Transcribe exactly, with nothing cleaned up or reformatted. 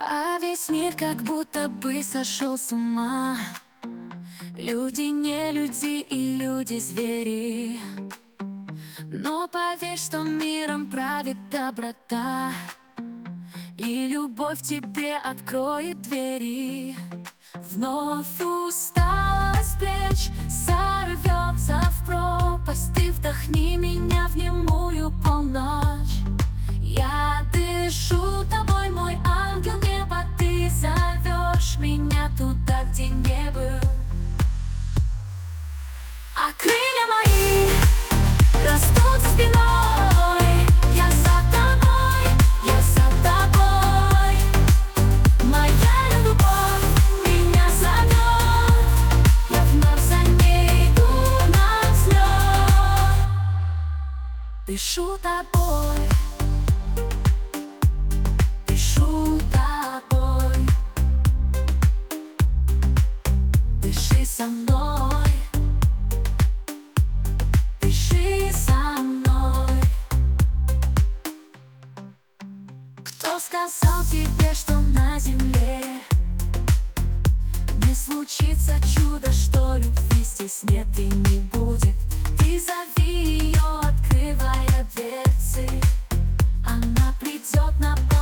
А весь мир как будто бы сошел с ума. Люди не люди и люди звери. Но поверь, что миром правит доброта, и любовь тебе откроет двери. Вновь усталость плеч сорвется в пропасть. Ты вдохни меня в немую полночь. Я дышу тобой, мой ангел неба. Ты зовешь меня туда, где не был. А крылья мои растут за спиной. Я за тобой, я за тобой. Моя любовь меня зовет. Я вновь за ней иду на взлет. Дышу тобой, дышу тобой. Дыши со мной. Кто сказал тебе, что на земле не случится чудо, что любви здесь нет и не будет? Ты зови ее, открывая дверцы. Она придет на